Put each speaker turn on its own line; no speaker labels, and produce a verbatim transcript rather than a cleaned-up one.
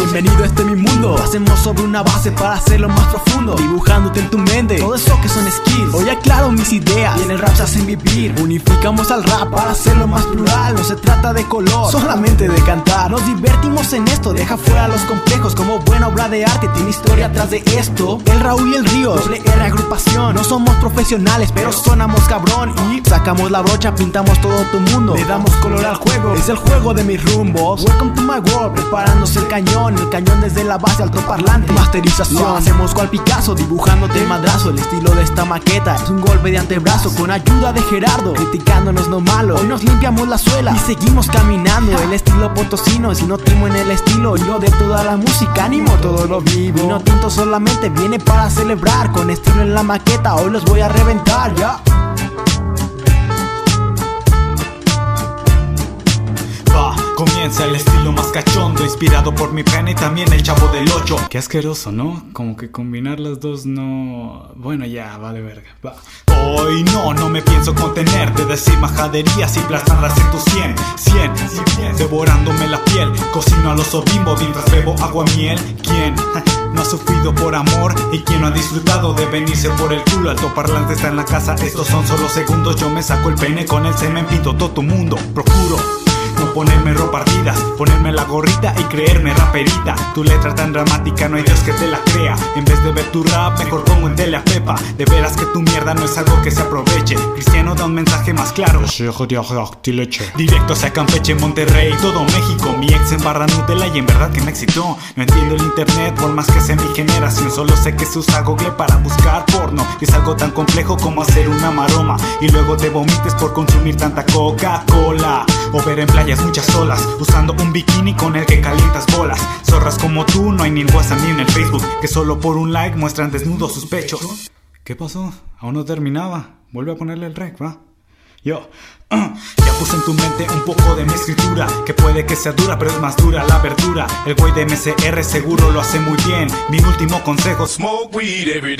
Bienvenido a este mi mundo. Lo hacemos sobre una base para hacerlo más profundo, dibujándote en tu mente todo eso que son skills. Hoy aclaro mis ideas y en el rap se hacen vivir. Unificamos al rap para hacerlo más plural. No se trata de color, solamente de cantar. Nos divertimos en esto, deja fuera los complejos. Como buena obra de arte tiene historia atrás de esto. El Raúl y el Río, doble R agrupación. No somos profesionales, pero sonamos cabrón. Y sacamos la brocha, pintamos todo tu mundo. Le damos color al juego, es el juego de mis rumbos. Welcome to my world, preparándose el cañón. El cañón desde la base, altoparlante, masterización. Lo hacemos cual Picasso, dibujándote el madrazo. El estilo de esta maqueta es un golpe de antebrazo con ayuda de Gerardo, criticándonos no malo. Hoy nos limpiamos la suela y seguimos caminando. El estilo potosino, si no timo en el estilo. Yo de toda la música animo todo lo vivo. Vino tinto solamente viene para celebrar. Con estilo en la maqueta hoy los voy a reventar, ya.
Va, comienza el estilo más cachondo, inspirado por mi pene y también el Chavo del Ocho. Qué asqueroso, ¿no? Como que combinar las dos no... Bueno, ya, vale verga, va. Hoy no, no me pienso contener de decir majaderías y plasmarlas en tu cien, cien, cien, devorándome la piel. Cocino a los obimbos mientras bebo agua miel. ¿Quién no ha sufrido por amor? ¿Y quién no ha disfrutado de venirse por el culo? Altoparlante está en la casa, estos son solo segundos. Yo me saco el pene con el semen, pinto todo tu mundo. Procuro no ponerme ropa ardidas, ponerme la gorrita y creerme raperita. Tu letra tan dramática, no hay Dios que te la crea. En vez de ver tu rap, mejor pongo en tele a Pepa. De veras que tu mierda no es algo que se aproveche. Cristiano da un mensaje más claro. Directo hacia Campeche, Monterrey, todo México. Mi ex en barra Nutella y en verdad que me excitó. No entiendo el internet por más que sea mi generación. Solo sé que se usa Google para buscar porno. Y es algo tan complejo como hacer una maroma y luego te vomites por consumir tanta Coca-Cola. O ver en playas muchas olas, usando un bikini con el que calientas bolas. Zorras como tú no hay ni en WhatsApp ni en el Facebook, que solo por un like muestran desnudos sus pechos. ¿Qué pasó? Aún no terminaba. Vuelve a ponerle el rec, ¿va? Yo uh, ya puse en tu mente un poco de mi escritura, que puede que sea dura pero es más dura la verdura. El güey de M C R seguro lo hace muy bien. Mi último consejo: smoke weed every day.